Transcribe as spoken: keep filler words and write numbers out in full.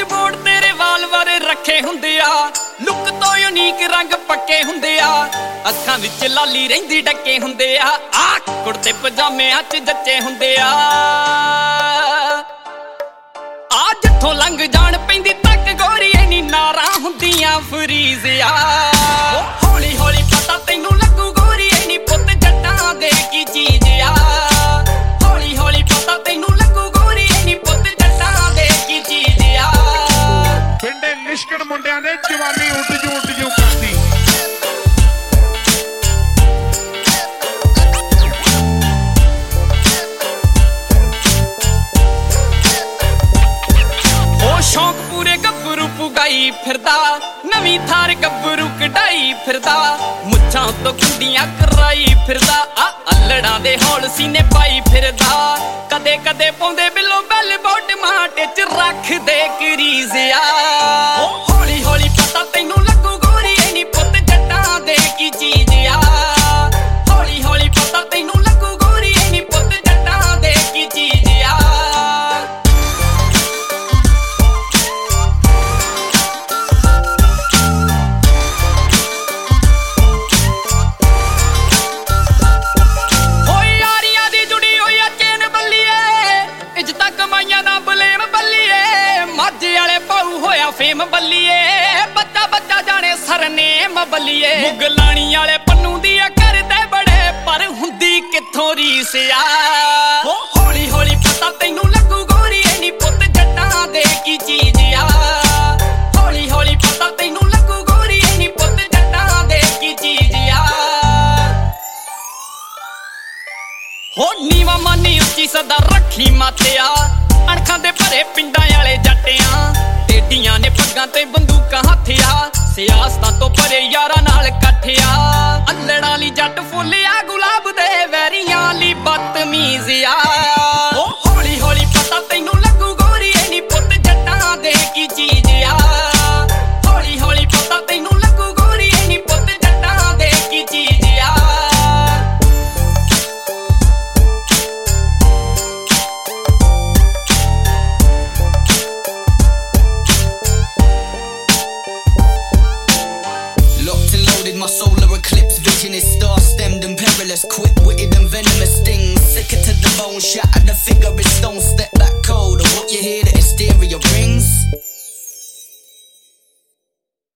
Dashboard ਤੇਰੇ ਵਾਲ ਵਾਰੇ ਰੱਖੇ ਹੁੰਦੇ ਆ, ਲੁੱਕ ਤੋਂ ਯੂਨੀਕ ਰੰਗ ਪੱਕੇ ਹੁੰਦੇ ਆ, ਅੱਖਾਂ ਵਿੱਚ ਲਾਲੀ ਰਹਿੰਦੀ ਡੱਕੇ ਹੁੰਦੇ ਆ, ਆ ਕੁੜਤੇ ਪਜਾਮਿਆਂ 'ਚ ਜੱਚੇ ਹੁੰਦੇ ਆ, ਆ ਜਿੱਥੋਂ ਲੰਘ ਜਾਣ ਪੈਂਦੀ ਤੱਕ ਗੋਰੀ ਐਨੀ ਨਾਰਾਂ ਹੁੰਦੀਆਂ ਫਰੀਜ਼ ਆ। ਹੌਲੀ ਹੌਲੀ ਪਤਾ ਤੈਨੂੰ ਲੱਗੂ ਗੋਰੀ ਐਨੀ ਪੁੱਤ ਜੱਟਾਂ ਦੇ ਕੀ ਚੀਜ਼ ਆ, ਹੌਲੀ ਹੌਲੀ ਪਤਾ ਤੈਨੂੰ ਲੱਗੂ ਗੋਰੀ ਐਨੀ ਪੁੱਤ ਜੱਟਾਂ ਦੇ ਕੀ ਚੀਜ਼ ਆ। ਪਿੰਡੇ ਲਿਸ਼ਕਣ ਮੁੰਡਿਆਂ ਦੇ ਜਵਾਨੀ ਉੱਡ ਜੂ ਉੱਡ ਜੂ ਕਰਦੀ। ਸ਼ੌਂਕ ਪੂਰੇ ਗੱਭਰੂ ਪੁਗਾਈ ਫਿਰਦਾ, ਨਵੀਂ ਥਾਰ ਗੱਭਰੂ ਕਢਾਈ ਫਿਰਦਾ, ਮੁੱਛਾਂ ਤੋਂ ਖੁੰਡੀਆਂ ਕਰਾਈ ਫਿਰਦਾ, ਆ ਅਲੜਾਂ ਦੇ ਹੌਲ ਸੀਨੇ ਪਾਈ ਫਿਰਦਾ, ਕਦੇ ਕਦੇ ਪਾਉਂਦੇ ਬਿੱਲੋ ਬੈਲ ਬੋਟਮਾਂ ਟਿਚ ਰੱਖਦੇ ਕਰੀਜ਼ ਆ। ਹੌਲੀ ਹੌਲੀ ਪਤਾ ਤੈਨੂੰ ਲੱਗੂ ਗੋਰੀ ਐਨੀ ਪੁੱਤ ਜੱਟਾਂ ਦੇ ਕੀ ਚੀਜ਼ ਆ, ਹੌਲੀ ਹੌਲੀ ਪਤਾ ਤੈਨੂੰ ਲੱਗੂ ਗੋਰੀ ਐਨੀ ਪੁੱਤ ਜੱਟਾਂ ਦੇ ਕੀ ਚੀਜ਼ ਆ। ਫੇਮ ਬੱਲੀਏ ਬੱਚਾ ਬੱਚਾ ਜਾਣੇ ਸਰਨੇਮ ਬੱਲੀਏ, ਮੁਗਲਾਣੀ ਵਾਲੇ ਪੰਨੂ ਦੀਆਂ ਕਰਦੇ ਬੜੇ ਪਰ ਹੁੰਦੀ ਕਿੱਥੋਂ ਰੀਸ ਆ। ਹੌਲੀ ਹੌਲੀ ਪਤਾ ਤੈਨੂੰ ਲੱਗੂ ਗੋਰੀ ਐਨੀ ਪੁੱਤ ਜੱਟਾਂ ਦੇ ਕੀ ਚੀਜ਼ ਆ, ਹੌਲੀ ਹੌਲੀ ਪਤਾ ਤੈਨੂੰ ਲੱਗੂ ਗੋਰੀ ਐਨੀ ਪੁੱਤ ਜੱਟਾਂ ਦੇ ਕੀ ਚੀਜ਼ ਆ। ਹੋ ਨੀਵਾ ਮਾਨੀ ਉੱਚੀ ਸਦਾ ਰੱਖੀ ਮਾਤਿਆ, ਅਣਖਾਂ ਦੇ ਭਰੇ ਪਿੰਡਾਂ ਵਾਲੇ ਜੱਟਿਆਂ, ਟੇਡੀਆਂ ਨੇ ਪੱਗਾਂ ਤੇ ਬੰਦੂਕਾਂ ਹੱਥਿਆ, ਸਿਆਸਤਾਂ ਤੋਂ ਭਰੇ ਯਾਰਾਂ ਨਾਲ ਇਕੱਠਿਆ, ਅਲੜਾਂ ਲਈ ਜੱਟ ਫੁੱਲਿਆ ਗੁਲਾਬ ਦੇ ਵੈਰੀਆਂ ਲਈ ਬਦਤਮੀਜ਼ ਆ। ਹੌਲੀ ਹੌਲੀ ਪਤਾ ਤੈਨੂੰ ਲੱਗੂ ਗੋਰੀ ਐਨੀ ਪੁੱਤ ਜੱਟਾਂ ਦੇ ਕੀ ਚੀਜ਼ ਆ, ਹੌਲੀ ਹੌਲੀ ਪਤਾ ਤੈਨੂੰ ਲੱਗੂ ਗੋਰੀ ਐਨੀ ਪੁੱਤ ਜੱਟਾਂ ਦੇ ਕੀ ਚੀਜ਼ ਆ। My solar eclipse vision is star-stemmed and perilous, quick-witted and venomous stings, sicker to the bone, shattered the figure is stone, step back cold, and what you hear the hysteria rings.